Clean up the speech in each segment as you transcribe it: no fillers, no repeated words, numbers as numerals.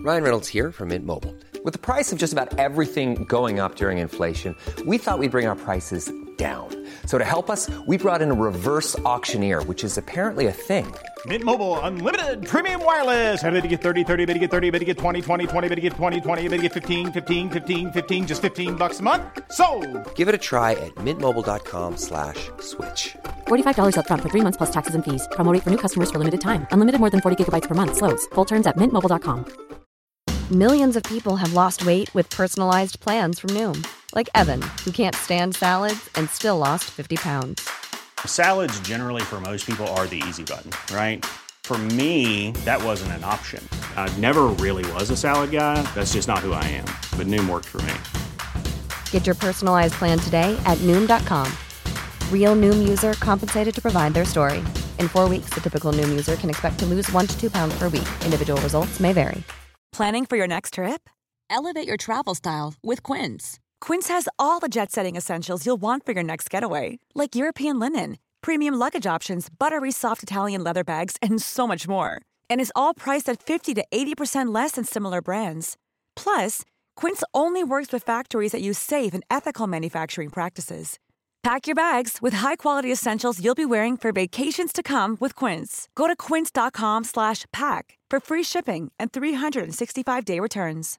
Ryan Reynolds here from Mint Mobile. With the price of just about everything going up during inflation, we thought we'd bring our prices down. So to help us, we brought in a reverse auctioneer, which is apparently a thing. Mint Mobile Unlimited Premium Wireless. How to get 30, 30, bit to get 30, bit to get 20, 20, 20, bit to get 20, 20, bit to get 15, 15, 15, 15, just $15 a month? Sold! Give it a try at mintmobile.com/switch. $45 up front for 3 months plus taxes and fees. Promo rate for new customers for limited time. Unlimited more than 40 gigabytes per month. Slows full terms at mintmobile.com. Millions of people have lost weight with personalized plans from Noom. Like Evan, who can't stand salads and still lost 50 pounds. Salads generally for most people are the easy button, right? For me, that wasn't an option. I never really was a salad guy. That's just not who I am. But Noom worked for me. Get your personalized plan today at Noom.com. Real Noom user compensated to provide their story. In 4 weeks, the typical Noom user can expect to lose 1 to 2 pounds per week. Individual results may vary. Planning for your next trip? Elevate your travel style with Quince. Quince has all the jet-setting essentials you'll want for your next getaway, like European linen, premium luggage options, buttery soft Italian leather bags, and so much more. And is all priced at 50 to 80% less than similar brands. Plus, Quince only works with factories that use safe and ethical manufacturing practices. Pack your bags with high-quality essentials you'll be wearing for vacations to come with Quince. Go to quince.com/pack for free shipping and 365-day returns.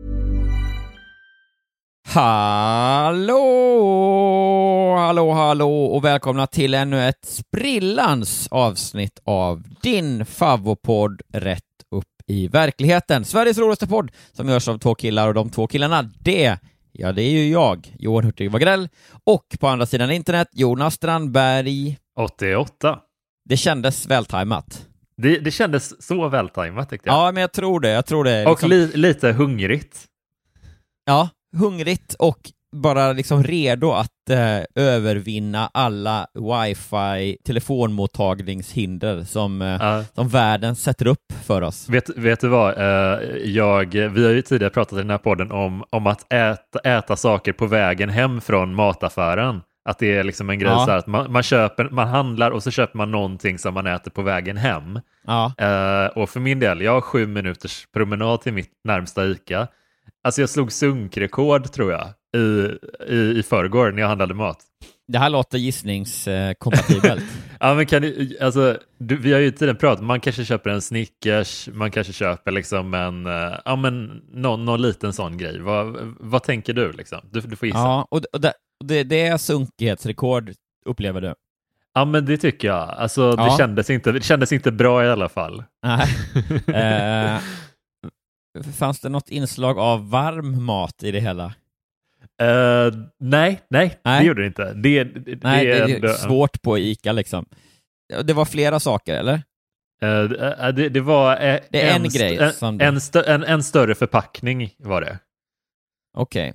Hallå och välkomna till ännu ett sprillans avsnitt av din favopodd Rätt upp i verkligheten. Sveriges roligaste podd som görs av 2 killar, och de 2 killarna, det är ju jag, Johan Hurtig Wagrell, och på andra sidan internet, Jonas Strandberg. 88. Det kändes vältajmat. Det kändes så vältajmat, tyckte jag. Ja, men jag tror det. Liksom... Och lite hungrigt. Ja, hungrigt och bara liksom redo att övervinna alla wifi telefonmottagningshinder som världen sätter upp för oss. Vet du vad? Vi har ju tidigare pratat i den här podden om att äta saker på vägen hem från mataffären. Att det är liksom en grej så här att man handlar och så köper man någonting som man äter på vägen hem. Ja. Och för min del, jag har 7 minuters promenad till mitt närmsta ICA. Alltså jag slog sunkrekord, tror jag, i förrgår när jag handlade mat. Det här låter gissningskompatibelt. Ja, men vi har ju tiden pratat, man kanske köper en Snickers, man kanske köper liksom någon liten sån grej. Vad tänker du liksom? Du får gissa. Ja, och det är sunkighetsrekord, upplever du? Ja, men det tycker jag. Alltså det kändes inte bra i alla fall. Nej. Fanns det något inslag av varm mat i det hela? Nej, det gjorde det inte. Det är svårt på ICA liksom. Det var flera saker, eller? Det var en grej. En större förpackning var det. Okej.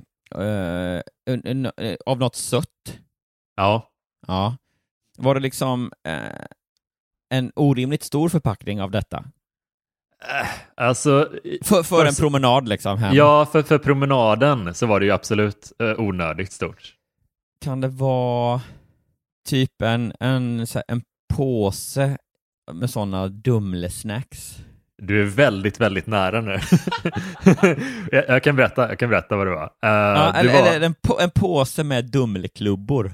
Av något sött? Ja. Var det liksom en orimligt stor förpackning av detta? Alltså för en promenad liksom hem. Ja, för promenaden så var det ju absolut onödigt stort. Kan det vara typ en påse med sådana dumlesnacks? Du är väldigt, väldigt nära nu. jag kan berätta vad det var. Eller en påse med dumleklubbor.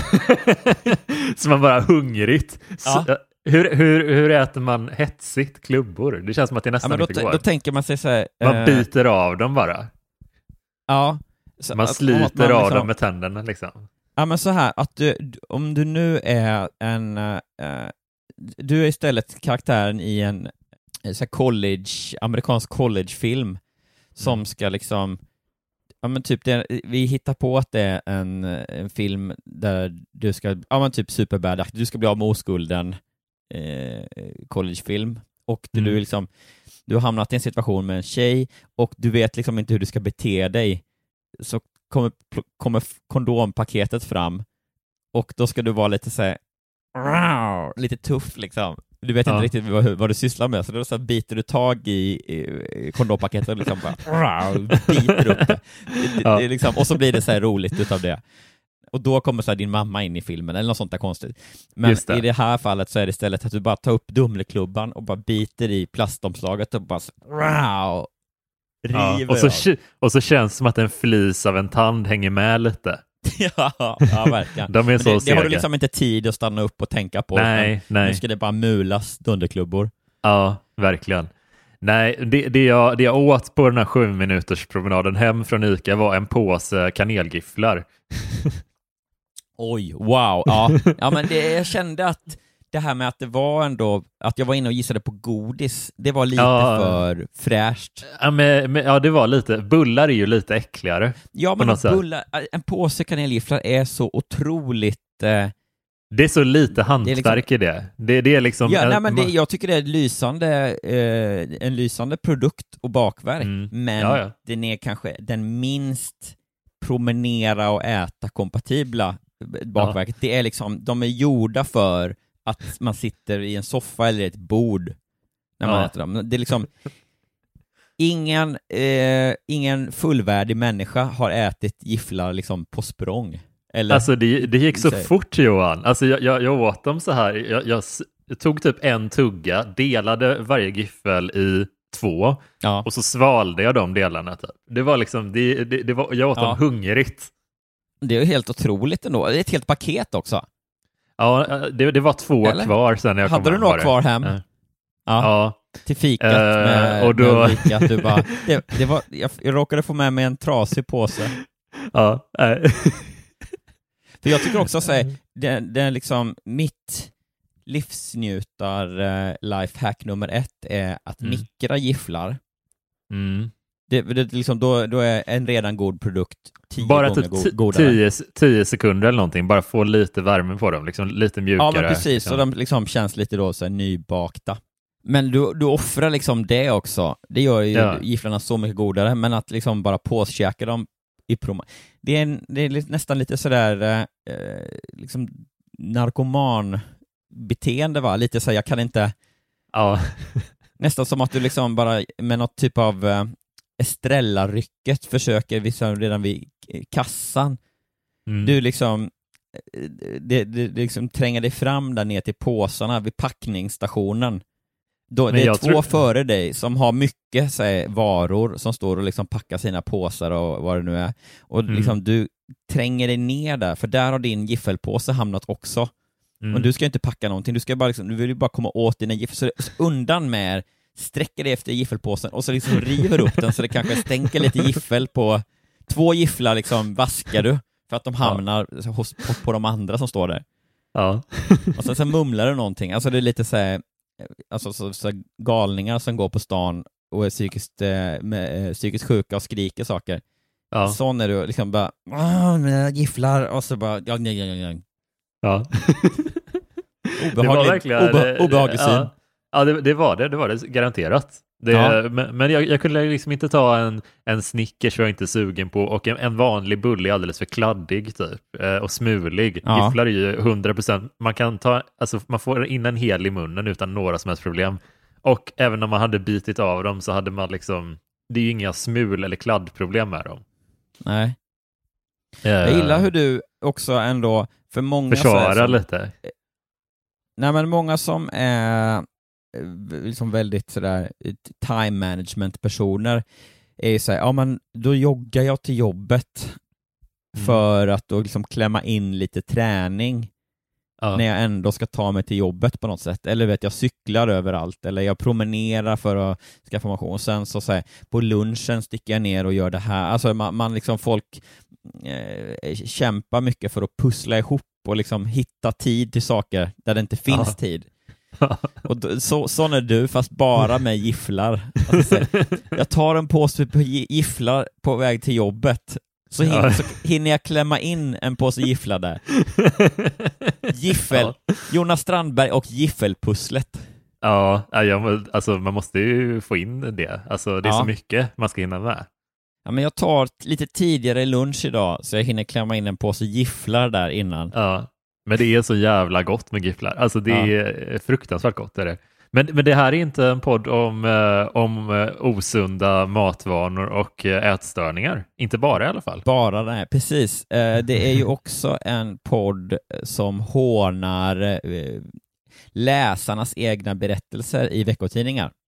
Så man bara hungrigt. Ja. Hur äter man hetsigt klubbor? Det känns som att det nästan inte går. Då tänker man sig så här, man biter av dem bara. Ja. Man sliter av dem med tänderna liksom. Ja, men så här, att om du nu är du är istället karaktären i en så här amerikansk collegefilm som ska liksom, ja men typ vi hittar på att det är en film där du ska, ja men typ Superbad, du ska bli av med oskulden, collegefilm, och du liksom, du har hamnat i en situation med en tjej och du vet liksom inte hur du ska bete dig, så kommer kondompaketet fram och då ska du vara lite så här, lite tuff liksom. Du vet inte riktigt vad du sysslar med, så då så biter du tag i kondompaketet och liksom bara biter upp det. Det liksom, och så blir det så här roligt utav det. Och då kommer så här din mamma in i filmen eller något sånt där konstigt. Men i det här fallet så är det istället att du bara tar upp dumleklubban och bara biter i plastomslaget och bara Och så känns det som att en flis av en tand hänger med lite. ja, verkligen. De är så det har du liksom inte tid att stanna upp och tänka på. Nej. Nu ska det bara mulas dunderklubbor. Ja, verkligen. Nej, det jag åt på den här 7 minuters promenaden hem från Ica var en påse kanelgifflar. Oj, wow. Ja men jag kände att det här med att det var ändå, att jag var inne och gissade på godis, det var lite för fräscht. Ja, det var lite, bullar är ju lite äckligare. Ja, men bullar, en påse kanelgifflar är så otroligt... det är så lite hantverk i det. Det är liksom... Ja, jag tycker det är en lysande produkt och bakverk, men den är kanske den minst promenera och äta kompatibla bakverket. Det är liksom, de är gjorda för att man sitter i en soffa eller ett bord när man äter dem. Det är liksom ingen fullvärdig människa har ätit gifflar liksom på språng. Eller? Alltså det gick så fort, Johan. Alltså jag åt dem så här. Jag tog typ en tugga, delade varje giffel i 2 och så svalde jag de delarna. Det var liksom, jag åt dem hungrigt. Det är ju helt otroligt ändå. Det är ett helt paket också. Ja, det var 2 kvar sen när jag kom hem. Hade du några kvar hem? Ja. Till fikat med Ulrika. Du bara, jag råkade få med mig en trasig påse. Ja. För jag tycker också att det är liksom mitt livsnjutar lifehack nummer 1 är att mikra gifflar. Det liksom, då är en redan god produkt 10 bara gånger godare. 10 sekunder eller någonting, bara få lite värme på dem, liksom lite mjukare. Ja, men precis, så de liksom känns lite då så här nybakta. Men du offrar liksom det också. Det gör ju gifflarna så mycket godare, men att liksom bara påskäka dem i det är nästan lite sådär liksom narkoman-beteende, va? Lite så här, jag kan inte... Ja. Nästan som att du liksom bara med något typ av Estrella-rycket försöker redan vid kassan. Du liksom det liksom tränger dig fram där ner till påsarna vid packningsstationen. Det är 2 före dig som har mycket varor som står och liksom packar sina påsar och vad det nu är. Och liksom du tränger dig ner där, för där har din giffelpåse hamnat också. Och du ska inte packa någonting, du vill ju bara komma åt dina giffel. Så undan med, sträcker dig efter giffelpåsen och så liksom river upp den så det kanske stänker lite giffel på 2 gifflar, liksom vaskar du för att de hamnar på de andra som står där. Ja. Och sen så mumlar du någonting. Alltså det är lite så galningar som går på stan och är psykiskt sjuka och skriker saker. Ja. Så när du liksom bara gifflar och så bara ja. Obehaglig syn. Ja, det var det garanterat. Men jag kunde liksom inte ta en Snickers jag är inte sugen på, och en vanlig bulle är alldeles för kladdig typ, och smulig. Gifflar är ju 100%. Man kan man får in en hel i munnen utan några som helst problem. Och även om man hade bitit av dem så hade man liksom, det är ju inga smul- eller kladdproblem med dem. Nej. Jag gillar hur du också ändå, för många försvarar lite. Nej, men många som är liksom väldigt sådär time management personer är ju såhär, men då joggar jag till jobbet för att då liksom klämma in lite träning när jag ändå ska ta mig till jobbet på något sätt. Eller jag cyklar överallt, eller jag promenerar för att skaffa motion, och sen så på lunchen sticker jag ner och gör det här. Alltså man liksom, folk kämpar mycket för att pussla ihop och liksom hitta tid till saker där det inte finns tid. Och sån är du, fast bara med gifflar. Alltså, jag tar en påse på gifflar på väg till jobbet, så hinner jag klämma in en påse gifflar där. Giffel. Jonas Strandberg och giffelpusslet. Ja, alltså man måste ju få in det. Alltså det är så mycket man ska hinna med. Ja, men jag tar lite tidigare lunch idag så jag hinner klämma in en påse gifflar där innan. Ja, men det är så jävla gott med gifflar. Alltså det är fruktansvärt gott är det. Men det här är inte en podd om osunda matvanor och ätstörningar. Inte bara i alla fall. Bara, nej, precis. Det är ju också en podd som hånar läsarnas egna berättelser i veckotidningar.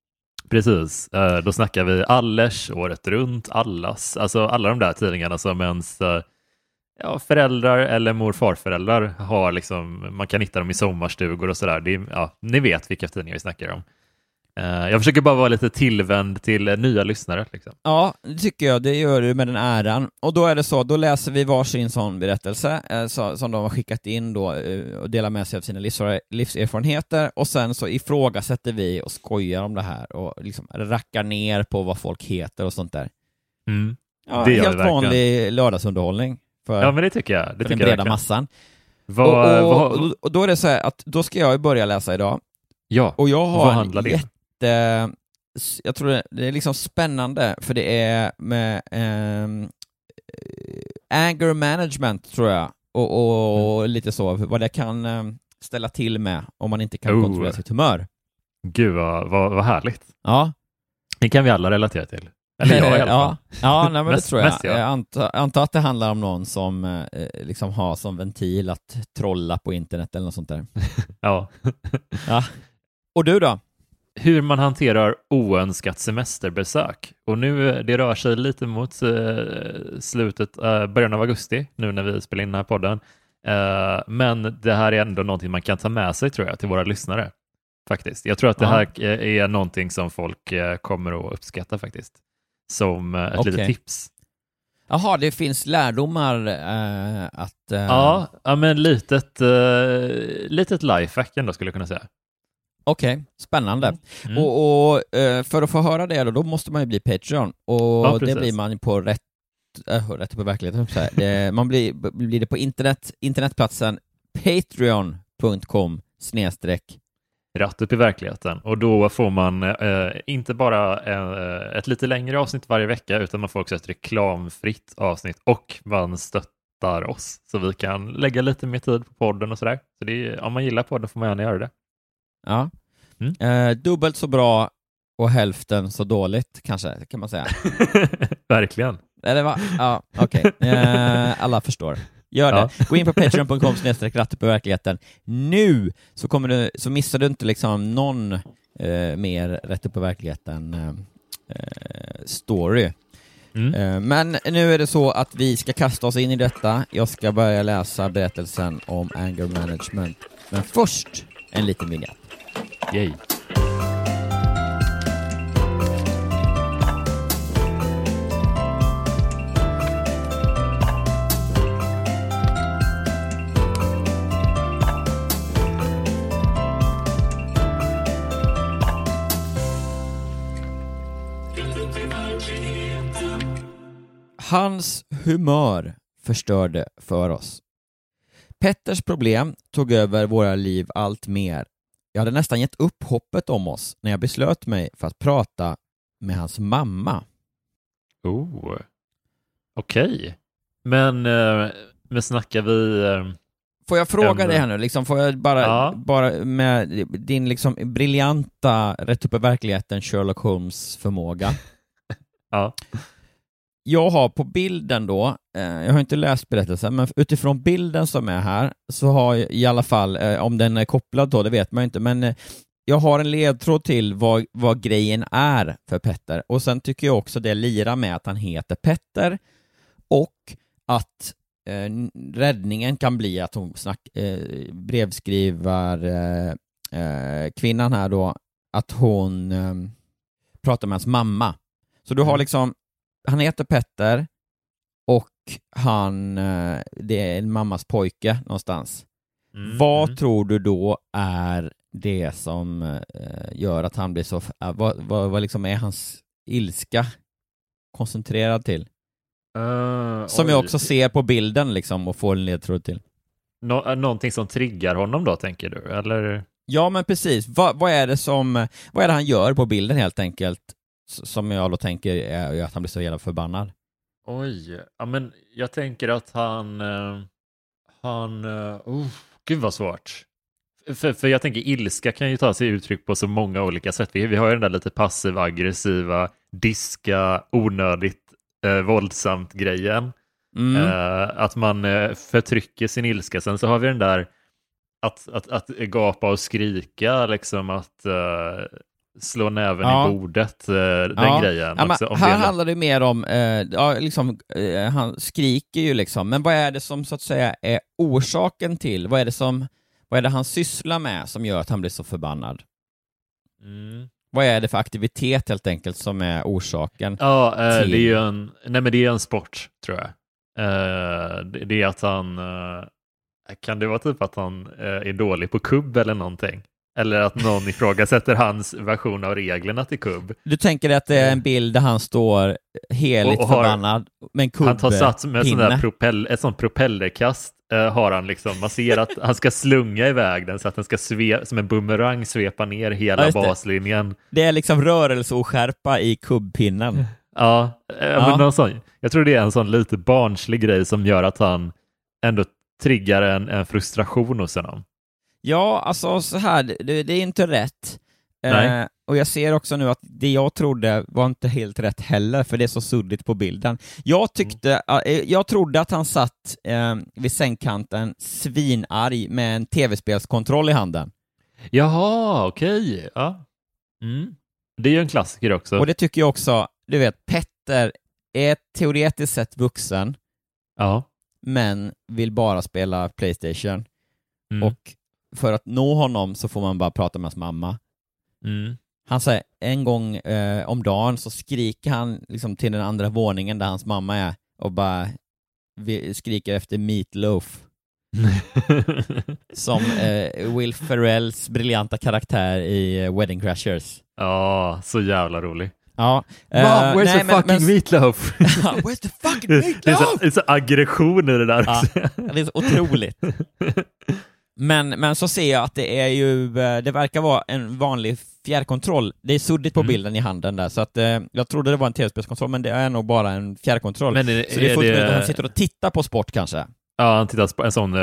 Precis, då snackar vi Allers, Året runt, Allas, alltså alla de där tidningarna som ens föräldrar eller morfarföräldrar har liksom, man kan hitta dem i sommarstugor och sådär. Ni vet vilka tidningar vi snackar om. Jag försöker bara vara lite tillvänd till nya lyssnare. Liksom. Ja, det tycker jag. Det gör du med den äran. Och då är det så, då läser vi varsin sån berättelse som de har skickat in då och delar med sig av sina livserfarenheter, och sen så ifrågasätter vi och skojar om det här och liksom rackar ner på vad folk heter och sånt där. Ja, det helt vanlig lördagsunderhållning för, men det tycker jag. För den breda massan. Och då är det så här att då ska jag börja läsa idag. Ja, och jag har vad handlar det? Jag tror det är liksom spännande, för det är med anger management, tror jag, och lite så, vad det kan ställa till med om man inte kan kontrollera sitt humör. Gud, vad härligt. Ja. Det kan vi alla relatera till. Eller jag i alla fall. Ja, nej, men det tror jag. Jag antar att det handlar om någon som liksom har som ventil att trolla på internet eller något sånt där. Ja. Och du då? Hur man hanterar oönskat semesterbesök. Och nu, det rör sig lite mot början av augusti, nu när vi spelar in den här podden. Men det här är ändå någonting man kan ta med sig, tror jag, till våra lyssnare. Faktiskt. Jag tror att det här är någonting som folk kommer att uppskatta faktiskt. Som ett litet tips. Jaha, det finns lärdomar att... Ja, men litet lifehack ändå, skulle jag kunna säga. Okej, spännande. Och för att få höra det då måste man ju bli Patreon. Och det blir man på rätt på verkligheten. Man blir det på internetplatsen patreon.com/ Rätt upp i verkligheten. Och då får man inte bara ett lite längre avsnitt varje vecka, utan man får också ett reklamfritt avsnitt, och man stöttar oss så vi kan lägga lite mer tid på podden och sådär. Så om man gillar podden får man gärna göra det. Ja. Dubbelt så bra och hälften så dåligt, kanske, kan man säga. Verkligen. Eller va? Ja, okej. Alla förstår. Gör det. Gå in på patreon.com/rätt-upp-i-verkligheten nu, så missar du inte liksom någon mer rätt upp i verkligheten story. Men nu är det så att vi ska kasta oss in i detta. Jag ska börja läsa berättelsen om anger management. Men först en liten vignett. Yay. Hans humör förstörde för oss. Petters problem tog över våra liv allt mer. Jag hade nästan gett upp hoppet om oss när jag beslöt mig för att prata med hans mamma. Okej. Men snackar vi... Får jag fråga dig här nu? Liksom, får jag bara med din liksom briljanta rätt upp i verkligheten Sherlock Holmes förmåga. Ja. Jag har på bilden då, jag har inte läst berättelsen, men utifrån bilden som är här så har jag i alla fall, om den är kopplad då, det vet man inte, men jag har en ledtråd till vad grejen är för Petter. Och sen tycker jag också det lirar med att han heter Petter, och att räddningen kan bli att hon brevskrivar kvinnan här då, att hon pratar med hans mamma. Så du har liksom, han heter Petter och det är en mammas pojke någonstans. Vad tror du då är det som gör att han blir så... Vad liksom är hans ilska koncentrerad till? Som jag också ser på bilden liksom, och får en ledtråd till. Någonting som triggar honom då, tänker du? Eller? Ja, men precis. Vad är det han gör på bilden helt enkelt, som jag då tänker är att han blir så jävla förbannad? Ja, men jag tänker att gud vad svårt. För jag tänker ilska kan ju ta sig uttryck på så många olika sätt. Vi har ju den där lite passiv-aggressiva, diska, onödigt våldsamt grejen. Att man förtrycker sin ilska. Sen så har vi den där att gapa och skrika, liksom att slå näven i bordet, den grejen. Ja, också, här handlar det mer om, han skriker ju liksom, men vad är det som så att säga är orsaken till? Vad är det han sysslar med som gör att han blir så förbannad? Vad är det för aktivitet helt enkelt som är orsaken? Ja, till... det är ju en sport, tror jag. Det är att han... kan det vara typ att han är dålig på kubb eller någonting? Eller att någon ifrågasätter hans version av reglerna till kubb? Du tänker att det är en bild där han står heligt förbannad med en kubb. Han tar sats med ett sånt propellerkast. Har han liksom, man ser att han ska slunga iväg den så att den ska som en bumerang svepa ner hela baslinjen. Det är liksom rörelseoskärpa i kubbpinnen. Ja. Men någon sån, jag tror det är en sån lite barnslig grej som gör att han ändå triggar en frustration hos honom. Ja, alltså så här, det är inte rätt. Och jag ser också nu att det jag trodde var inte helt rätt heller, för det är så suddigt på bilden. Jag trodde att han satt vid sängkanten svinarg med en tv-spelskontroll i handen. Jaha, okej. Ja. Det är ju en klassiker också. Och det tycker jag också, du vet, Petter är teoretiskt sett vuxen, men vill bara spela PlayStation. Och för att nå honom så får man bara prata med hans mamma. Han säger en gång om dagen så skriker han liksom till den andra våningen där hans mamma är och bara skriker efter Meatloaf. Som Will Ferrells briljanta karaktär i Wedding Crashers. Ja, så jävla rolig. Ja. Mom, where's the fucking Meatloaf? Where's the fucking Meatloaf? Det är så aggression i det där också. Det är så otroligt. Men så ser jag att det är ju, det verkar vara en vanlig fjärrkontroll. Det är suddigt på bilden i handen där, så att jag trodde det var en tv-spelskontroll, men det är nog bara en fjärrkontroll. Så det är fullt möjligt att han sitter och tittar på sport kanske. Ja, han tittar på en sån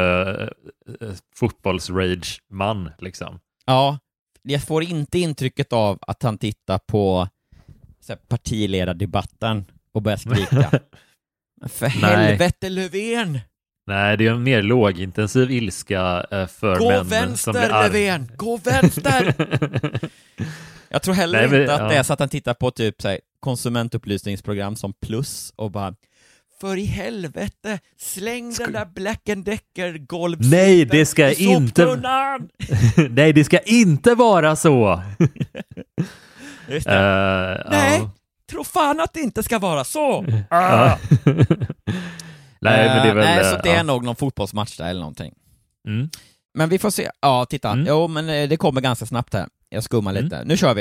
fotbolls-rage-man liksom. Ja, jag får inte intrycket av att han tittar på partiledardebatten och börjar skrika. För helvete Löfven! Nej, det är en mer lågintensiv ilska för gå män vänster, som blir Löfven! Gå vänster! Jag tror heller inte att det är så att han tittar på typ så här, konsumentupplysningsprogram som Plus och bara för i helvete, släng den där Black & Decker golvsidan. Nej, det ska inte... Nej, det ska inte vara så! Just det. Nej, tro fan att det inte ska vara så! Nej, men det är väl, så det är nog någon fotbollsmatch där eller någonting. Men vi får se. Ja, titta. Jo, men det kommer ganska snabbt här. Jag skummar lite. Nu kör vi.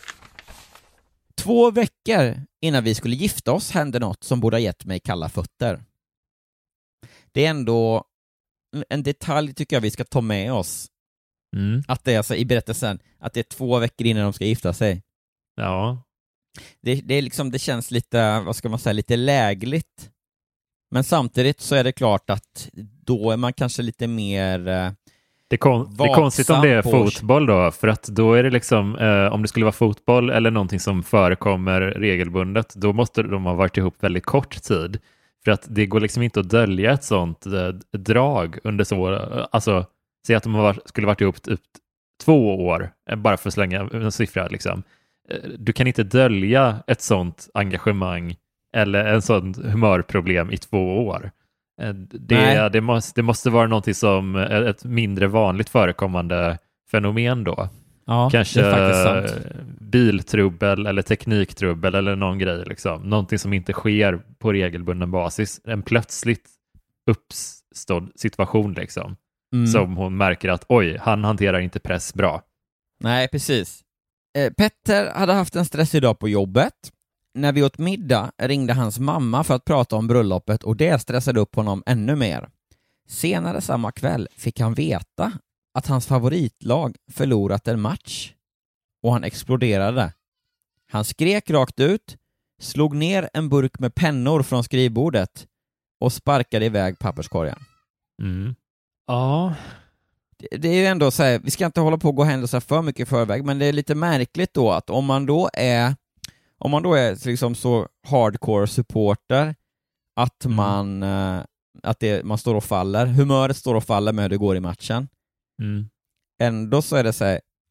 2 veckor innan vi skulle gifta oss hände något som borde ha gett mig kalla fötter. Det är ändå en detalj tycker jag vi ska ta med oss. Att det är alltså i berättelsen att det är 2 veckor innan de ska gifta sig. Ja. Det är liksom, det känns lite, vad ska man säga, lite lägligt. Men samtidigt så är det klart att då är man kanske lite mer det är konstigt om det är fotboll då, för att då är det liksom, om det skulle vara fotboll eller någonting som förekommer regelbundet, då måste de ha varit ihop väldigt kort tid. För att det går liksom inte att dölja ett sånt drag under så, alltså, säg att de skulle varit ihop typ 2 år, bara för att slänga en siffra liksom. Du kan inte dölja ett sånt engagemang eller en sån humörproblem i 2 år. Det måste vara någonting som ett mindre vanligt förekommande fenomen då. Ja, kanske det är faktiskt sant. Biltrubbel eller tekniktrubbel eller någon grej liksom. Någonting som inte sker på regelbunden basis. En plötsligt uppstådd situation liksom. Som hon märker att oj, han hanterar inte press bra. Nej, precis. Petter hade haft en stressig dag på jobbet. När vi åt middag ringde hans mamma för att prata om bröllopet och det stressade upp honom ännu mer. Senare samma kväll fick han veta att hans favoritlag förlorat en match och han exploderade. Han skrek rakt ut, slog ner en burk med pennor från skrivbordet och sparkade iväg papperskorgen. Ja. Det är ju ändå så här, vi ska inte hålla på att gå händelser för mycket i förväg, men det är lite märkligt då att om man då är liksom så hardcore supporter att man man står och faller, humöret står och faller med hur det går i matchen. Ändå så är det så här att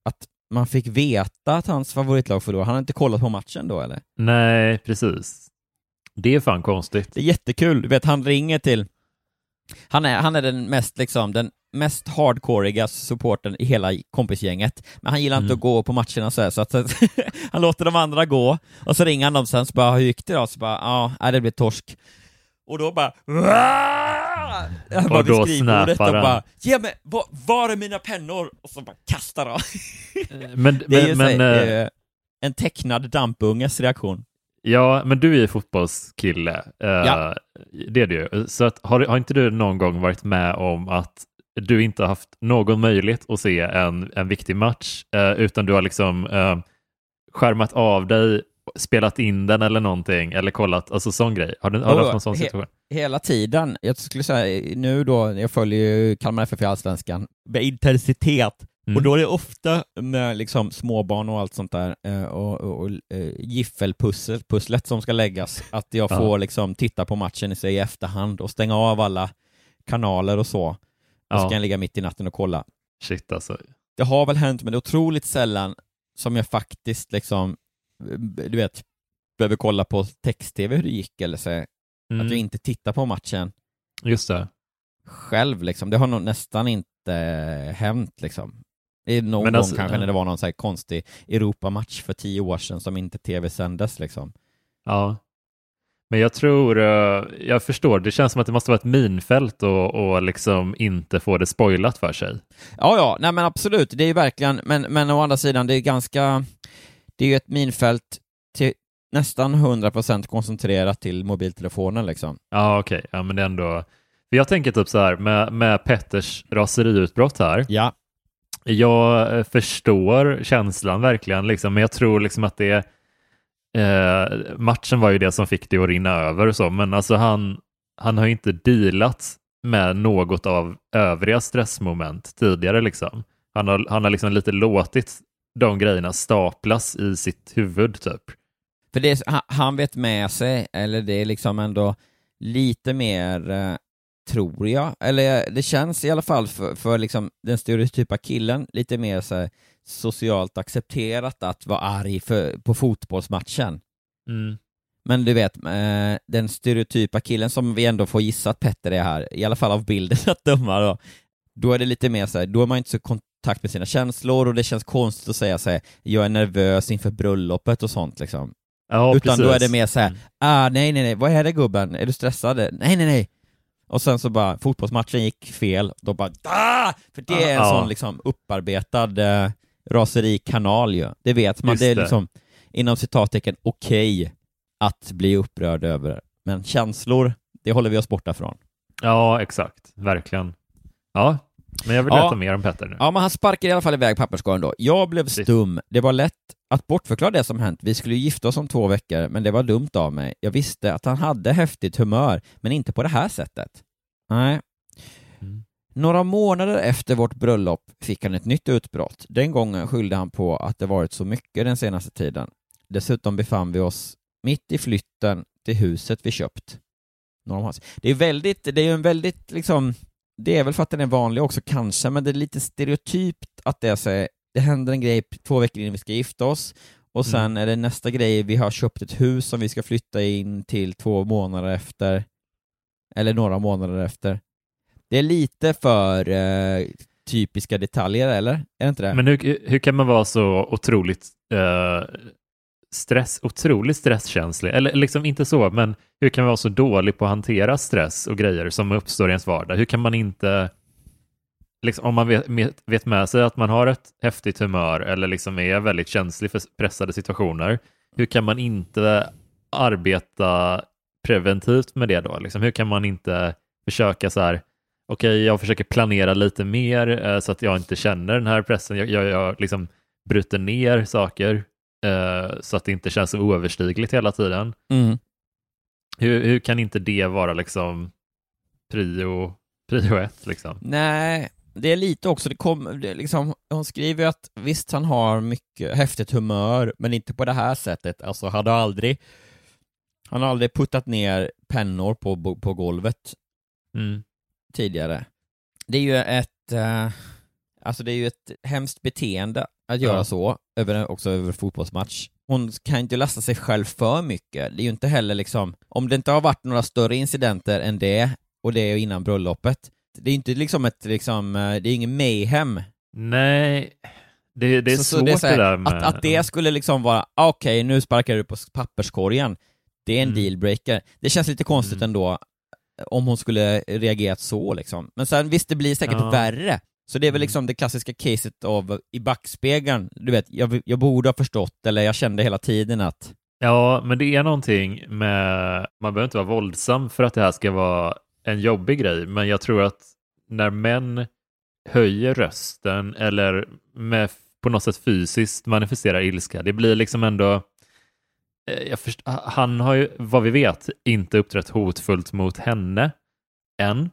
man fick veta att hans favoritlag förlorade. Han har inte kollat på matchen då, eller? Nej, precis. Det är fan konstigt. Det är jättekul. Du vet, han ringer till... Han är den mest hardcoreiga supporten i hela kompisgänget. Men han gillar inte att gå på matcherna så att han låter de andra gå. Och så ringer han dem sen så bara, hur gick det då? Så bara, det blev torsk. Och då bara... Och då snappar han. Bara, ge mig, var är mina pennor? Och så bara kastar han. Det är en tecknad dampunges reaktion. Ja, men du är ju fotbollskille. Ja. Det är du ju. Så att, har inte du någon gång varit med om att du inte har haft någon möjlighet att se en viktig match, utan du har liksom skärmat av dig, spelat in den eller någonting, eller kollat, alltså sån grej. Har du haft någon sån situation? Hela tiden. Jag skulle säga nu då, jag följer ju Kalmar FF i Allsvenskan med intensitet. Och då är det ofta med liksom småbarn och allt sånt där och giffelpusslet som ska läggas, att jag får liksom titta på matchen i sig i efterhand och stänga av alla kanaler och så. Och så kan jag ligga mitt i natten och kolla. Shit alltså. Det har väl hänt, men det är otroligt sällan som jag faktiskt liksom, du vet, behöver kolla på text-tv hur det gick, eller så att jag inte tittar på matchen. Just det. Själv liksom. Det har nog nästan inte hänt liksom. Det är någon gång kanske när det var någon så här konstig Europamatch för 10 år sedan som inte tv-sändes liksom. Ja. Men jag tror, jag förstår, det känns som att det måste vara ett minfält och liksom inte få det spoilat för sig. Ja, nej men absolut, det är ju verkligen, men å andra sidan, det är ju ett minfält till nästan 100% koncentrerat till mobiltelefonen liksom. Ja, okej. Ja, men det är ändå... Jag tänker typ så här, med Petters raseriutbrott här. Ja. Jag förstår känslan verkligen, liksom, men jag tror liksom att det matchen var ju det som fick det att rinna över och så, men alltså han har ju inte dealat med något av övriga stressmoment tidigare liksom. Han har liksom lite låtit de grejerna staplas i sitt huvud typ. För det han vet med sig, eller det är liksom ändå lite mer tror jag, eller det känns i alla fall för liksom den stereotypa killen lite mer så här socialt accepterat att vara arg på fotbollsmatchen. Men du vet, den stereotypa killen som vi ändå får gissa att Petter är här, i alla fall av bilden att döma då är det lite mer så här, då är man inte så i kontakt med sina känslor och det känns konstigt att säga så här, jag är nervös inför bröllopet och sånt liksom. Ja, utan precis. då är det mer så här, nej, vad är det gubben? Är du stressad? Nej. Och sen så bara, fotbollsmatchen gick fel, då bara, för det är en sån liksom upparbetad raserikanal ju. Det vet man, det är liksom inom citattecken okej att bli upprörd över. Men känslor, det håller vi oss borta från. Ja, exakt. Verkligen. Ja, men jag vill veta mer om Petter nu. Ja, men han sparkar i alla fall iväg papperskorgen då. Jag blev stum. Det var lätt att bortförklara det som hänt. Vi skulle gifta oss om 2 veckor, men det var dumt av mig. Jag visste att han hade häftigt humör, men inte på det här sättet. Nej. Några månader efter vårt bröllop fick han ett nytt utbrott. Den gången skyllde han på att det varit så mycket den senaste tiden. Dessutom befann vi oss mitt i flytten till huset vi köpt. Det är väl för att den är vanlig också kanske, men det är lite stereotypt att det händer en grej 2 veckor innan vi ska gifta oss och sen är det nästa grej, vi har köpt ett hus som vi ska flytta in till 2 månader efter, eller några månader efter. Det är lite för typiska detaljer, eller? Är det inte det? Men hur kan man vara så otroligt otroligt stresskänslig? Eller liksom inte så, men hur kan man vara så dålig på att hantera stress och grejer som uppstår i ens vardag? Hur kan man inte, liksom, om man vet med sig att man har ett häftigt humör eller liksom är väldigt känslig för pressade situationer, hur kan man inte arbeta preventivt med det då? Liksom, hur kan man inte försöka så här, okej, jag försöker planera lite mer så att jag inte känner den här pressen. Jag liksom bryter ner saker så att det inte känns så oöverstigligt hela tiden. Hur kan inte det vara liksom prio 1 liksom? Nej, det är lite också, liksom, hon skriver ju att visst han har mycket häftigt humör, men inte på det här sättet. Alltså han har aldrig puttat ner pennor på golvet tidigare. Det är ju ett hemskt beteende att göra så, också över fotbollsmatch. Hon kan inte lasta sig själv för mycket. Det är ju inte heller liksom, om det inte har varit några större incidenter än det, och det är innan bröllopet, det är inte liksom det är ingen mayhem. Nej, det är så svårt det är så här, det där med... att det skulle liksom vara, okej, nu sparkar du på papperskorgen. Det är en dealbreaker. Det känns lite konstigt ändå om hon skulle reagerat så liksom. Men sen visst, det blir säkert värre. Så det är väl liksom det klassiska caset av i backspegeln. Du vet, jag borde ha förstått, eller jag kände hela tiden att... Ja, men det är någonting med... Man behöver inte vara våldsam för att det här ska vara en jobbig grej. Men jag tror att när män höjer rösten eller på något sätt fysiskt manifesterar ilska, det blir liksom ändå... Han har ju, vad vi vet, inte uppträtt hotfullt mot henne än.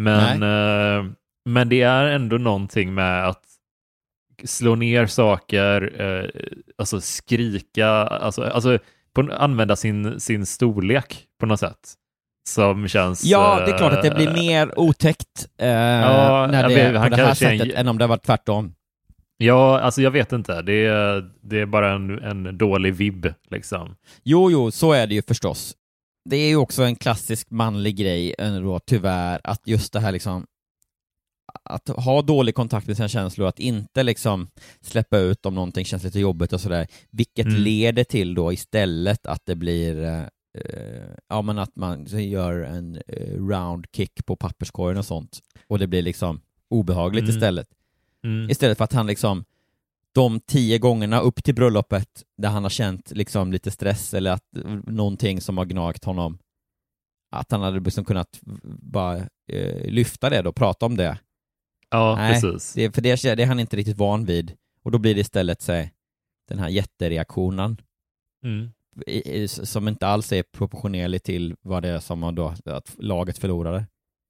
Men det är ändå någonting med att slå ner saker, alltså skrika, alltså använda sin storlek på något sätt som känns... Ja, det är klart att det blir mer otäckt när det är på det här sättet än om det var tvärtom. Ja, alltså jag vet inte. Det är bara en dålig vibb liksom. Jo, så är det ju förstås. Det är ju också en klassisk manlig grej ändå, tyvärr, att just det här liksom att ha dålig kontakt med sina känslor, att inte liksom släppa ut om någonting känns lite jobbigt och sådär, vilket leder till då istället att det blir men att man gör en round kick på papperskorgen och sånt, och det blir liksom obehagligt istället. Istället för att han liksom de 10 gångerna upp till bröllopet där han har känt liksom lite stress eller att någonting som har gnagt honom, att han hade liksom kunnat bara lyfta det och prata om det. Ja, nej, precis. För det är han inte riktigt van vid, och då blir det istället den här jättereaktionen som inte alls är proportionerlig till vad det är som då att laget förlorade.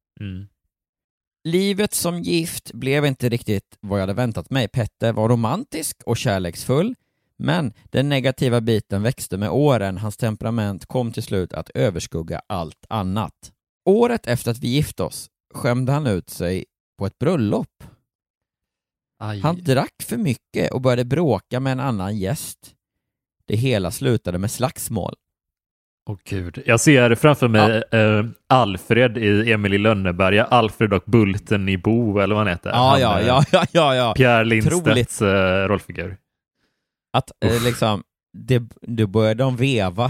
Livet som gift blev inte riktigt vad jag hade väntat mig. Petter var romantisk och kärleksfull, men den negativa biten växte med åren. Hans temperament kom till slut att överskugga allt annat. Året efter att vi gifte oss skämde han ut sig på ett bröllop. Aj. Han drack för mycket och började bråka med en annan gäst. Det hela slutade med slagsmål. Åh gud, jag ser framför mig Alfred i Emil i Lönneberga, Alfred och Bulten i Bo, eller vad han heter. Ja. Pierre Lindstedts rollfigur. Att liksom, det började de veva.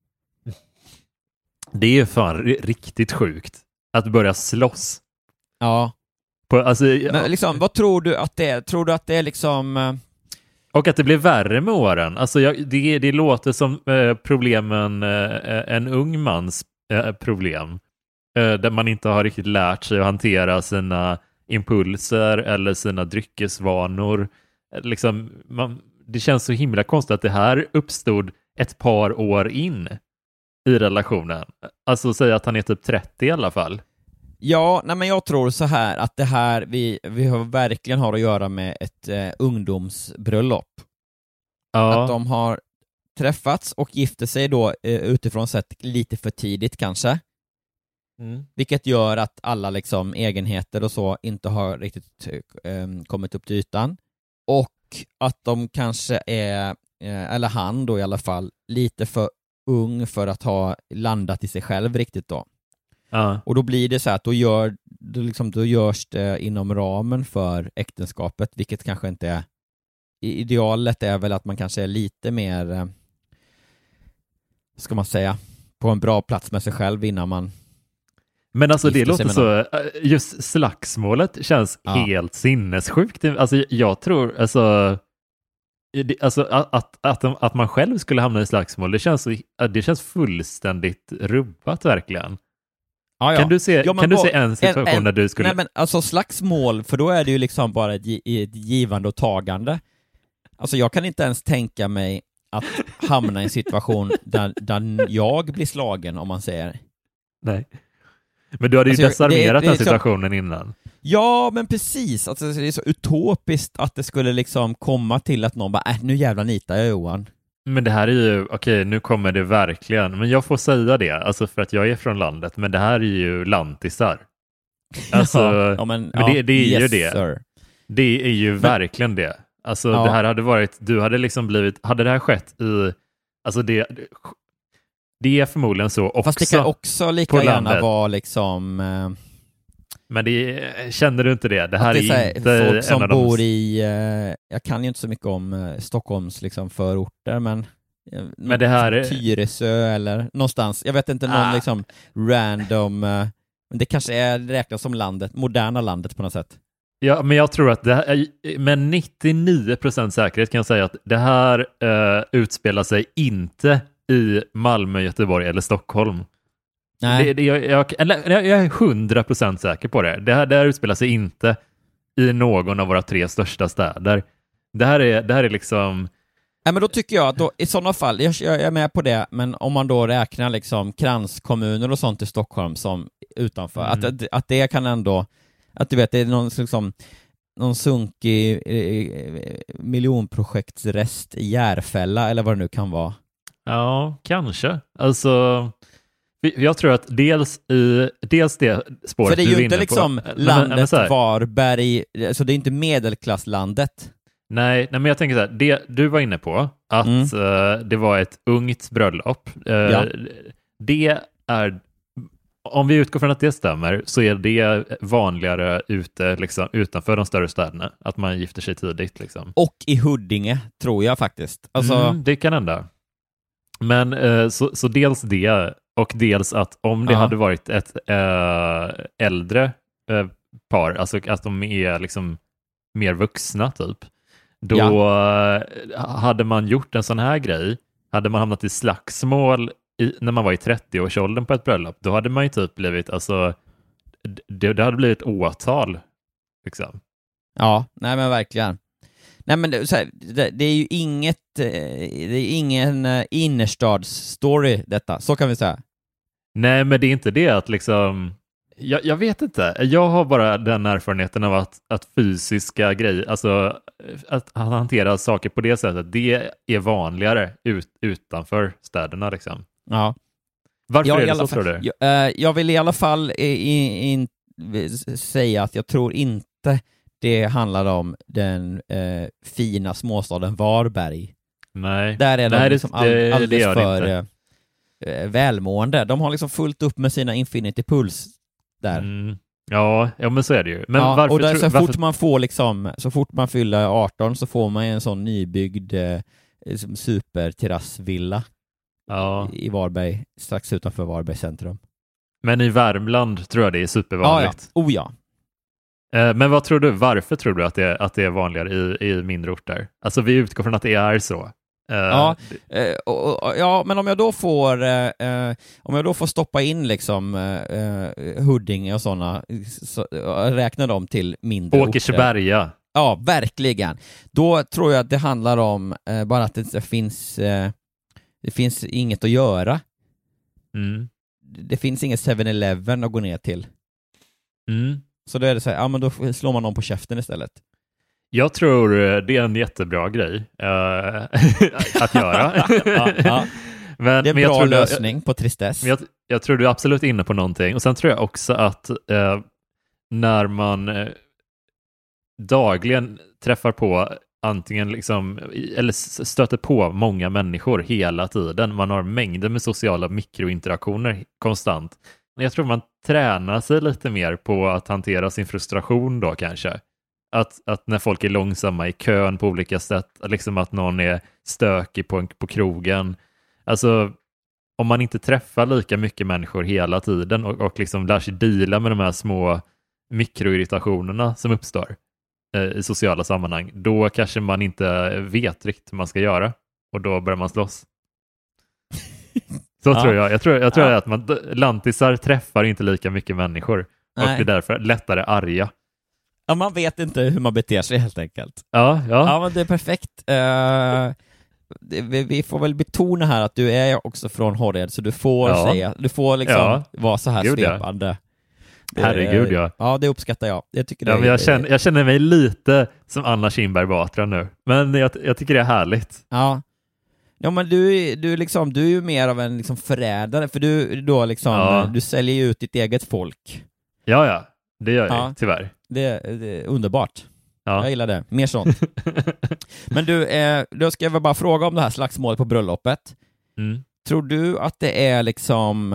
Det är fan riktigt sjukt att börja slåss. Ja. Men liksom, vad tror du att det är? Tror du att det är liksom... Och att det blir värre med åren. Alltså det låter som problemen, en ung mans problem. Där man inte har riktigt lärt sig att hantera sina impulser eller sina dryckesvanor. Liksom, det känns så himla konstigt att det här uppstod ett par år in i relationen. Alltså säga att han är typ 30 i alla fall. Ja, nej, men jag tror så här att det här vi verkligen har att göra med ett ungdomsbröllop. Ja. Att de har träffats och gifte sig då utifrån sett lite för tidigt kanske. Vilket gör att alla liksom egenheter och så inte har riktigt kommit upp till ytan. Och att de kanske är, eller han då i alla fall, lite för ung för att ha landat i sig själv riktigt då. Och då blir det så här att då görs det inom ramen för äktenskapet, vilket kanske inte är idealet. Är väl att man kanske är lite mer, ska man säga, på en bra plats med sig själv innan man... Men alltså det låter så, just slagsmålet känns helt sinnessjukt. Alltså jag tror, att man själv skulle hamna i slagsmål, det känns fullständigt rubbat verkligen. Ja. Kan du se en situation där du skulle... Nej, men alltså slagsmål, för då är det ju liksom bara ett givande och tagande. Alltså jag kan inte ens tänka mig att hamna i en situation där jag blir slagen, om man säger. Nej. Men du hade ju desarmerat den situationen innan. Ja, men precis. Alltså, det är så utopiskt att det skulle liksom komma till att någon bara, nu jävla nitar jag Johan. Men det här är ju, okej, nu kommer det verkligen. Men jag får säga det, alltså för att jag är från landet. Men det här är ju lantisar. Alltså, det är ju det. Sir. Det är ju verkligen det. Alltså det här hade varit, du hade liksom blivit, hade det här skett i, alltså det är förmodligen så också. Fast det kan också lika gärna vara liksom... Men känner du inte det? Det här är inte folk som bor i... jag kan ju inte så mycket om Stockholms liksom förorter, men det här är... Tyresö eller någonstans. Jag vet inte, någon liksom random... men det kanske räknas som landet, moderna landet på något sätt. Ja, men jag tror att det här, med 99% säkerhet kan jag säga att det här utspelar sig inte i Malmö, Göteborg eller Stockholm. Nej. Jag är 100% säker på det. Det här utspelar sig inte i någon av våra 3 största städer. Det här är liksom... Nej, men då tycker jag att då, i sådana fall, jag är med på det, men om man då räknar liksom kranskommuner och sånt i Stockholm som utanför, att det kan ändå, att du vet, det är någon sunkig miljonprojektsrest i Järfälla eller vad det nu kan vara. Ja, kanske. Alltså, jag tror att dels det spåret. För det är ju inte på, liksom landet Varberg, så det är inte medelklasslandet. Nej, men jag tänker så här, det du var inne på, att det var ett ungt bröllop. Det är, om vi utgår från att det stämmer, så är det vanligare liksom, utanför de större städerna, att man gifter sig tidigt. Liksom. Och i Huddinge, tror jag faktiskt. Alltså... det kan hända. Men så dels det, och dels att om det hade varit ett äldre par, alltså att de är liksom mer vuxna typ, då hade man gjort en sån här grej, hade man hamnat i slagsmål när man var i 30-årsåldern på ett bröllop, då hade man ju typ blivit, alltså det hade blivit åtal liksom. Ja, nej men verkligen. Nej men det är ju ingen innerstadsstory detta, så kan vi säga. Nej, men det är inte det att liksom, jag vet inte. Jag har bara den erfarenheten av att fysiska grejer, alltså att hantera saker på det sättet, det är vanligare utanför städerna liksom. Ja. Varför är det så, tror du? Jag vill i alla fall säga att jag tror inte det handlar om den fina småstaden Varberg. Nej. Där är de liksom alldeles för välmående. De har liksom fullt upp med sina Infinity Puls där. Ja, men så är det ju. Men varför, och där, så fort man fyller 18 så får man en sån nybyggd superterrassvilla i Varberg, strax utanför Varberg centrum. Men i Värmland tror jag det är supervanligt. Ja. Men vad tror du? Varför tror du att det är vanligare i mindre orter? Alltså vi utgår från att det är så. Men om jag då får stoppa in liksom Huddinge och sådana, räkna dem till mindre Åkersberga. orter. Ja, verkligen. Då tror jag att det handlar om bara att det finns inget att göra. Mm. Det finns inget 7-Eleven att gå ner till. Så då är det så här, men då slår man någon på käften istället. Jag tror det är en jättebra grej att göra. Men, det är en bra lösning på tristess. Jag tror du är absolut inne på någonting. Och sen tror jag också att när man dagligen träffar på antingen liksom, eller stöter på många människor hela tiden, man har mängder med sociala mikrointeraktioner konstant. Jag tror man tränar sig lite mer på att hantera sin frustration då kanske. Att när folk är långsamma i kön på olika sätt, liksom att någon är stökig på krogen. Alltså om man inte träffar lika mycket människor hela tiden och liksom lär sig deala med de här små mikroirritationerna som uppstår i sociala sammanhang, då kanske man inte vet riktigt hur man ska göra och då börjar man slåss. Så tror jag. Jag tror att lantisar träffar inte lika mycket människor. Och det är därför lättare arga. Ja, man vet inte hur man beter sig helt enkelt. Ja, men det är perfekt. Vi får väl betona här att du är också från Horred, så du får säga, du får liksom vara så här svepande. Herregud, Ja, det uppskattar jag. Jag känner mig lite som Anna Kinberg Batra nu. Men jag tycker det är härligt. Ja, men du är ju mer av en liksom förrädare, för du säljer ju ut ditt eget folk. Ja, det gör jag tyvärr. Det är underbart. Jag gillar det. Mer sånt. Men du, då ska jag väl bara fråga om det här slagsmålet på bröllopet. Tror du att det är liksom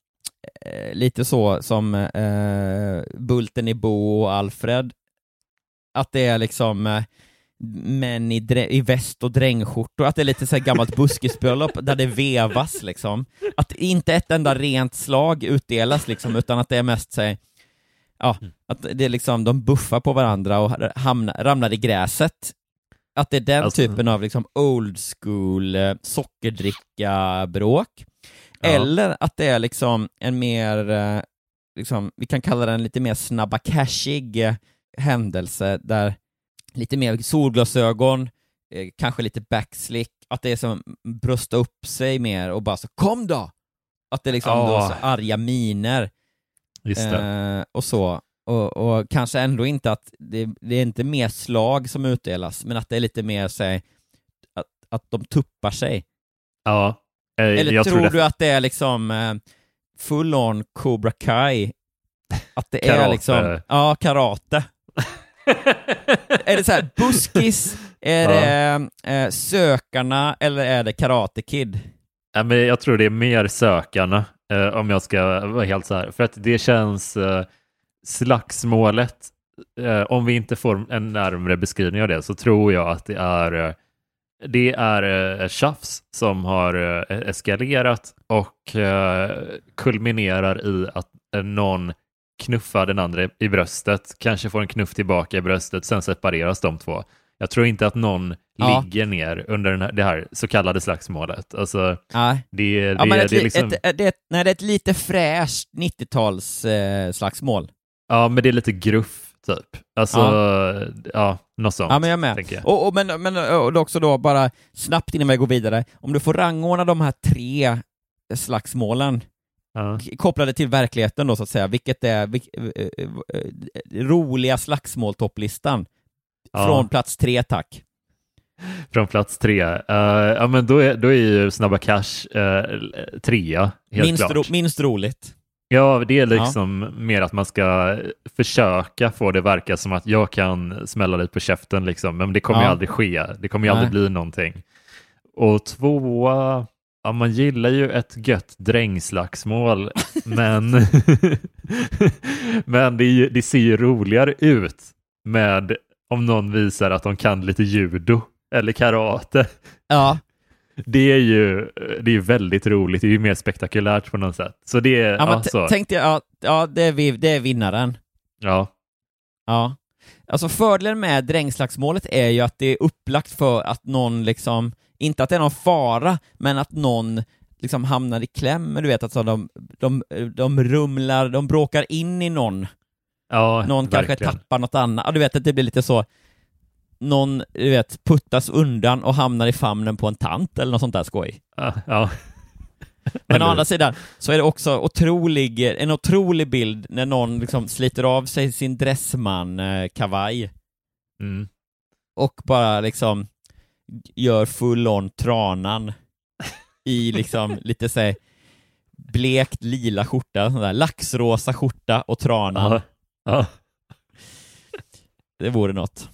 lite så som Bulten i Bo och Alfred? Att det är liksom män i väst och drängskjortor, att det är lite så här gammalt buskisbröllop där det vevas liksom. Att inte ett enda rent slag utdelas liksom, utan att det är mest så här, att det är liksom de buffar på varandra och ramlar i gräset. Att det är den typen av liksom old school sockerdricka bråk. Eller att det är liksom en mer liksom, vi kan kalla den lite mer snabba cashig händelse där lite mer solglasögon, kanske lite backslick, att det är som brösta upp sig mer och bara så kom då! Att det liksom då så arga miner. Just det. Och så. Och kanske ändå inte att det är inte mer slag som utdelas, men att det är lite mer så att de tuppar sig. Ja. Eller jag tror du att det är liksom full on Cobra Kai? Att det karate. Är liksom karate. Är det så här buskis? Är det sökarna eller är det Karate Kid? Ja, men jag tror det är mer sökarna, om jag ska vara helt så här. För att det känns slagsmålet, om vi inte får en närmare beskrivning av det, så tror jag att det är tjafs som har eskalerat och kulminerar i att någon knuffar den andra i bröstet, kanske får en knuff tillbaka i bröstet, sen separeras de två. Jag tror inte att någon ligger ner under det här så kallade slagsmålet. Alltså, det är ett lite fräscht 90-tals slagsmål. Ja, men det är lite gruff typ. Alltså, något sånt. Ja, men jag är med. Men också då, bara snabbt innan vi går vidare, om du får rangordna de här 3 slagsmålen kopplade till verkligheten då, så att säga, vilket är roliga slagsmål topplistan från plats 3, tack. Från plats 3. Men då är ju Snabba Cash 3, helt klart. Minst roligt. Ja, det är liksom mer att man ska försöka få det verka som att jag kan smälla lite på käften liksom, men det kommer ju aldrig ske. Det kommer ju aldrig bli någonting. Och 2, man gillar ju ett gött drängslagsmål, men men det ser ju roligare ut med om någon visar att de kan lite judo eller karate. Ja. Det är ju väldigt roligt. Det är ju mer spektakulärt på något sätt. Så det är tänkte jag, det är vinnaren. Ja. Ja. Alltså fördelen med drängslagsmålet är ju att det är upplagt för att någon liksom, inte att det är någon fara, men att någon liksom hamnar i kläm, du vet, alltså de rumlar, de bråkar in i någon. Ja, någon verkligen. Kanske tappar något annat. Ja, du vet att det blir lite så, någon, du vet, puttas undan och hamnar i famnen på en tant eller något sånt där skoj. Ja. Men å andra sidan så är det också en otrolig bild när någon liksom sliter av sig sin dressman kavaj och bara liksom gör full on tranan i liksom lite så här blekt lila skjorta, sån där laxrosa skjorta och tranan. Ja. Det vore något.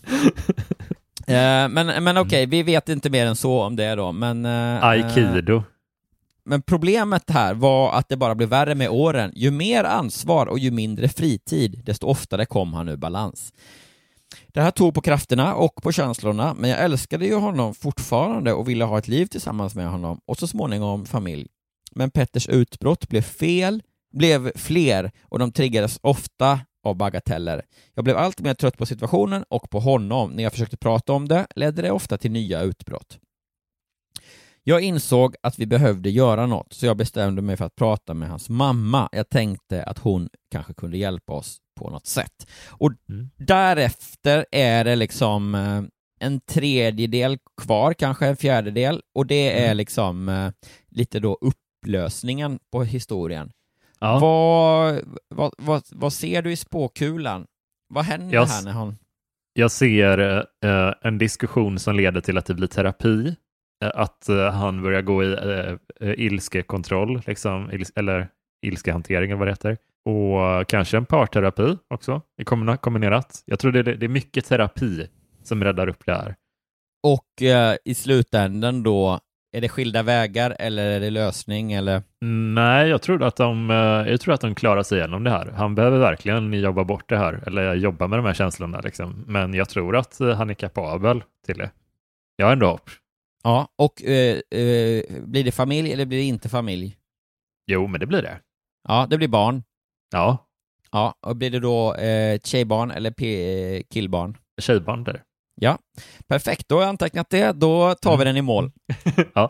Men okej, vi vet inte mer än så om det då, men Aikido. Men problemet här var att det bara blev värre med åren. Ju mer ansvar och ju mindre fritid, desto oftare kom han ur balans. Det här tog på krafterna och på känslorna, men jag älskade ju honom fortfarande och ville ha ett liv tillsammans med honom och så småningom familj. Men Petters utbrott blev fler och de triggades ofta av bagateller. Jag blev allt mer trött på situationen och på honom. När jag försökte prata om det ledde det ofta till nya utbrott. Jag insåg att vi behövde göra något, så jag bestämde mig för att prata med hans mamma. Jag tänkte att hon kanske kunde hjälpa oss på något sätt. Och därefter är det liksom en tredjedel kvar, kanske en fjärdedel, och det är liksom lite då upplösningen på historien. Ja. Vad ser du i spåkulan? Vad händer här när han... Jag ser en diskussion som leder till att det blir terapi. Att han börjar gå i ilskekontroll, liksom, eller ilskehantering eller vad det heter. Och kanske en parterapi också kombinerat. Jag tror det är mycket terapi som räddar upp det här. Och i slutändan då, är det skilda vägar eller är det lösning? Eller? Nej, jag tror att de klarar sig igenom det här. Han behöver verkligen jobba bort det här, eller jobba med de här känslorna. Liksom. Men jag tror att han är kapabel till det. Jag har ändå hopp. Ja, och blir det familj eller blir det inte familj? Jo, men det blir det. Ja, det blir barn. Ja. Ja, och blir det då tjejbarn eller killbarn? Tjejbarn där. Ja, perfekt. Då har jag antecknat det. Då tar vi den i mål. Ja.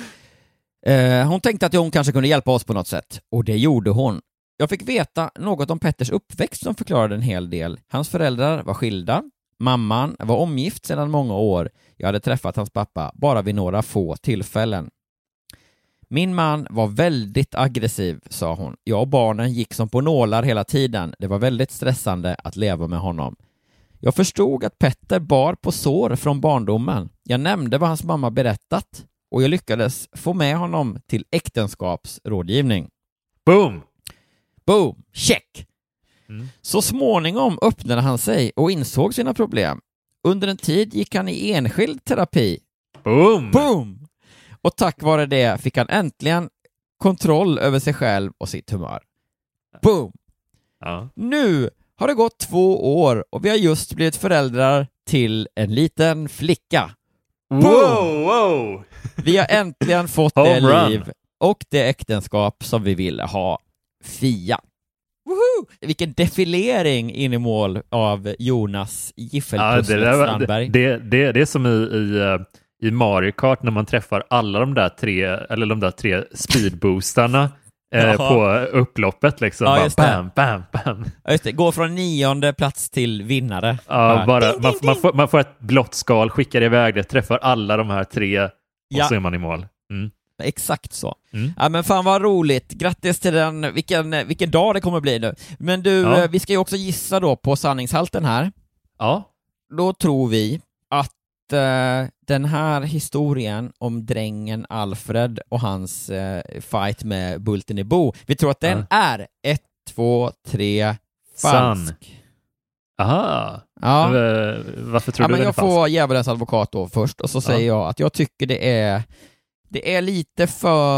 Hon tänkte att hon kanske kunde hjälpa oss på något sätt. Och det gjorde hon. Jag fick veta något om Petters uppväxt som förklarade en hel del. Hans föräldrar var skilda. Mamman var omgift sedan många år. Jag hade träffat hans pappa bara vid några få tillfällen. Min man var väldigt aggressiv, sa hon. Jag och barnen gick som på nålar hela tiden. Det var väldigt stressande att leva med honom. Jag förstod att Petter bar på sår från barndomen. Jag nämnde vad hans mamma berättat och jag lyckades få med honom till äktenskapsrådgivning. Boom! Boom! Check! Så småningom öppnade han sig och insåg sina problem. Under en tid gick han i enskild terapi. Boom! Boom! Och tack vare det fick han äntligen kontroll över sig själv och sitt humör. Boom! Ja. Nu har det gått 2 år och vi har just blivit föräldrar till en liten flicka. Wow! Vi har äntligen fått det liv och det äktenskap som vi ville ha. Fia. Woho! Vilken defilering in i mål av Jonas Giffelpusslet Strandberg. Det är som i Mario Kart när man träffar alla de där tre speedboostarna på upploppet liksom. Ja, just bam, bam, bam. Ja, just det. Gå från 9:e plats till vinnare. Ja, man får ett blått skal, skickar iväg det, träffar alla de här 3 och så är man i mål. Exakt så. Ja, men fan vad roligt. Grattis till den. Vilken dag det kommer bli nu. Men du, vi ska ju också gissa då på sanningshalten här. Ja. Då tror vi att den här historien om drängen Alfred och hans fight med Bulten i Bo, vi tror att den är 1, 2, 3 falsk. Aha. Ja. Varför tror du men det är jag falsk? får djävulens advokat då först och så säger jag att jag tycker det är lite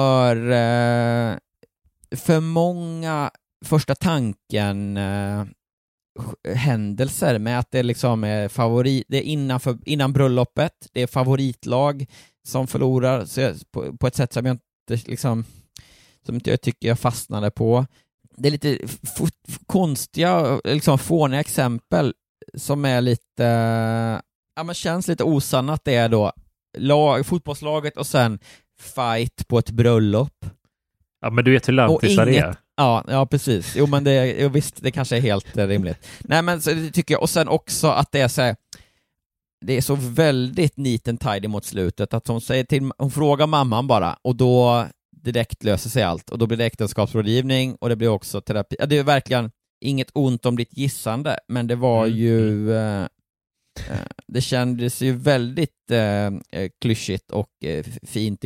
för många första tanken händelser med att det liksom är favorit, det är innan bröllopet, det är favoritlag som förlorar så på ett sätt som jag inte liksom, som inte jag tycker jag fastnade på. Det är lite konstiga, liksom fåniga exempel som är lite man känns lite osanna att det är då fotbollslaget och sen fight på ett bröllop. Ja, men du vet hur lantisar det är. Ja, precis. Jo, men visst, det kanske är helt rimligt. Nej, men så det tycker jag. Och sen också att det är så här, det är så väldigt neat and tidy mot slutet att hon frågar mamman bara och då direkt löser sig allt och då blir det äktenskapsrådgivning och det blir också terapi. Ja, det är verkligen inget ont om ditt gissande, men det var ju det kändes ju väldigt klyschigt och fint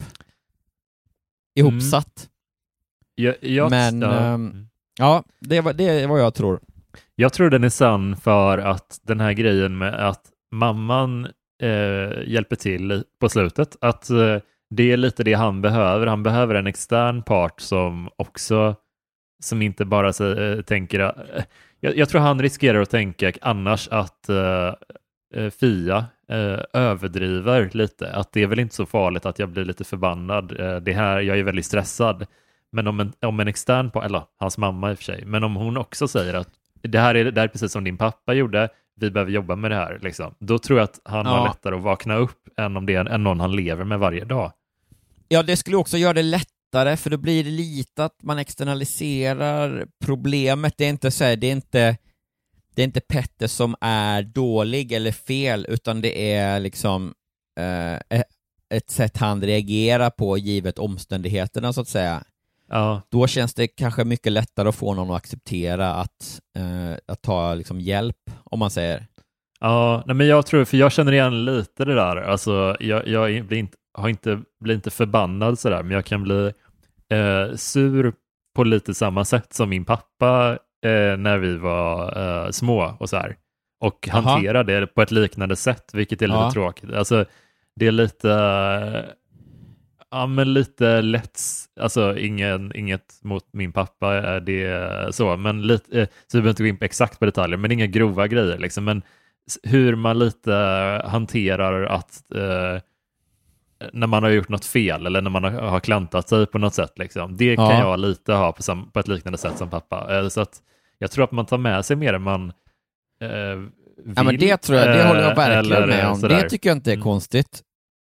ihopsatt. Men det är vad jag tror. Jag tror den är sann för att den här grejen med att mamman hjälper till på slutet, att det är lite det han behöver. Han behöver en extern part som inte bara tänker... Jag tror han riskerar att tänka annars att Fia överdriver lite. Att det är väl inte så farligt att jag blir lite förbannad. Det här, jag är väldigt stressad. Men om en extern part, eller hans mamma i och för sig, men om hon också säger att det här är precis som din pappa gjorde, vi behöver jobba med det här, liksom. Då tror jag att han har lättare att vakna upp än om det är någon han lever med varje dag. Ja, det skulle också göra det lättare, för då blir det lite att man externaliserar problemet. Det är inte så här, det är inte Petter som är dålig eller fel, utan det är liksom ett sätt han reagerar på givet omständigheterna, så att säga. Ja. Då känns det kanske mycket lättare att få någon att acceptera att ta liksom hjälp, om man säger. Ja, nej, men jag tror, för jag känner igen lite det där. Alltså, jag blir inte förbannad sådär, men jag kan bli sur på lite samma sätt som min pappa när vi var små och så här. Och hanterar det på ett liknande sätt, vilket är lite tråkigt. Alltså, det är lite... Ja, men lite lätt, alltså inget mot min pappa är det så, men lite, så vi behöver inte gå in på exakt på detaljer, men inga grova grejer liksom, men hur man lite hanterar att när man har gjort något fel eller när man har klantat sig på något sätt liksom, det kan jag lite ha på ett liknande sätt som pappa, så att jag tror att man tar med sig mer än man vill. Ja, men det tror jag, det håller jag verkligen med om, det tycker jag inte är konstigt.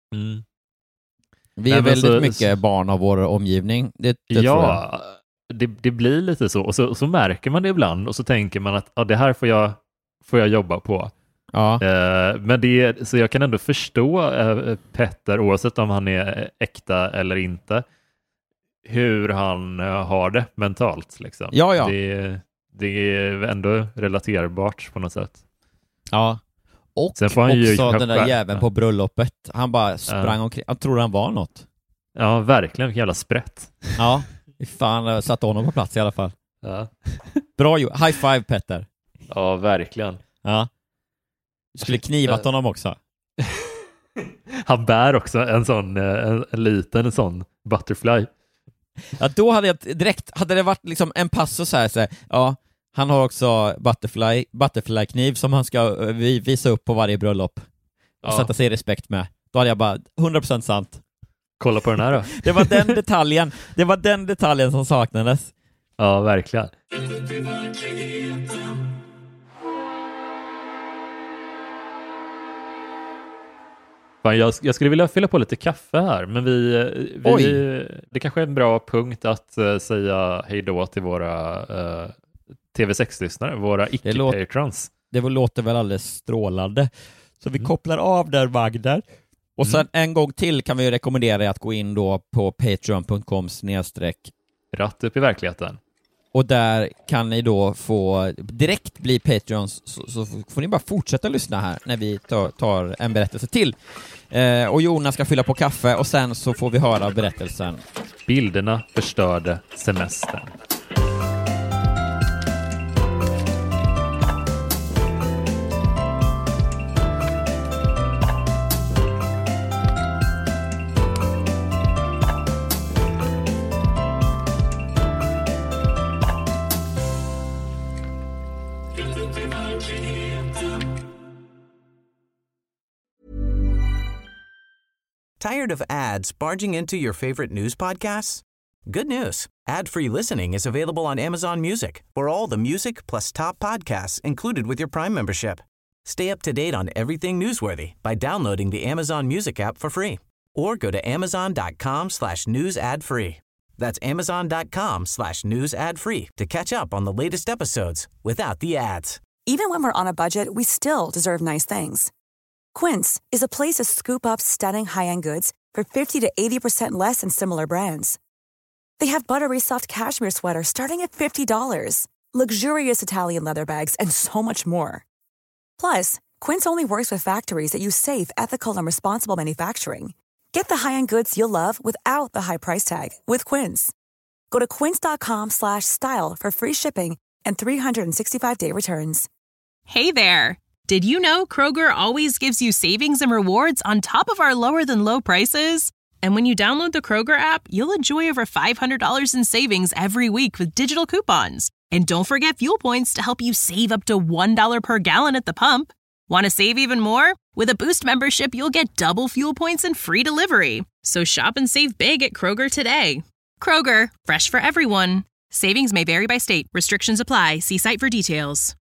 Vi är väldigt mycket barn av vår omgivning. Det tror jag. Det blir lite så. Och så märker man det ibland. Och så tänker man att det här får jag jobba på. Ja. Men så jag kan ändå förstå Petter, oavsett om han är äkta eller inte, hur han har det mentalt. Liksom. Ja. Det är ändå relaterbart på något sätt. Ja. Och sen får han också den där jäveln på bröllopet. Han bara sprang omkring. Jag tror han var något. Ja, verkligen. Vilken jävla sprätt. Ja, fan satte honom på plats i alla fall. Ja. Bra gjort. High five, Petter. Ja, verkligen. Ja. Du skulle knivat honom också. Han bär också en liten sån butterfly. Ja, då hade jag direkt, hade det varit liksom en passus så här, ja, han har också butterfly-kniv som han ska visa upp på varje bröllop och sätta sig i respekt med. Då hade jag bara 100% sant. Kolla på den här då. Det var den detaljen som saknades. Ja, verkligen. Jag skulle vilja fylla på lite kaffe här, men det kanske är en bra punkt att säga hej då till våra TV6-lyssnare, våra icke-patrons. Det låter väl alldeles strålande. Så vi kopplar av där, Magder. Och sen en gång till kan vi rekommendera att gå in då på patreon.com/ratt upp i verkligheten. Och där kan ni då få direkt bli Patreons, så får ni bara fortsätta lyssna här när vi tar en berättelse till. Och Jonas ska fylla på kaffe och sen så får vi höra berättelsen. Bilderna förstörde semestern. Tired of ads barging into your favorite news podcasts? Good news. Ad-free listening is available on Amazon Music for all the music plus top podcasts included with your Prime membership. Stay up to date on everything newsworthy by downloading the Amazon Music app for free or go to amazon.com/news ad free. That's amazon.com/news ad free to catch up on the latest episodes without the ads. Even when we're on a budget, we still deserve nice things. Quince is a place to scoop up stunning high-end goods for 50 to 80% less than similar brands. They have buttery soft cashmere sweaters starting at $50, luxurious Italian leather bags, and so much more. Plus, Quince only works with factories that use safe, ethical, and responsible manufacturing. Get the high-end goods you'll love without the high price tag with Quince. Go to quince.com/style for free shipping and 365-day returns. Hey there! Did you know Kroger always gives you savings and rewards on top of our lower-than-low prices? And when you download the Kroger app, you'll enjoy over $500 in savings every week with digital coupons. And don't forget fuel points to help you save up to $1 per gallon at the pump. Want to save even more? With a Boost membership, you'll get double fuel points and free delivery. So shop and save big at Kroger today. Kroger, fresh for everyone. Savings may vary by state. Restrictions apply. See site for details.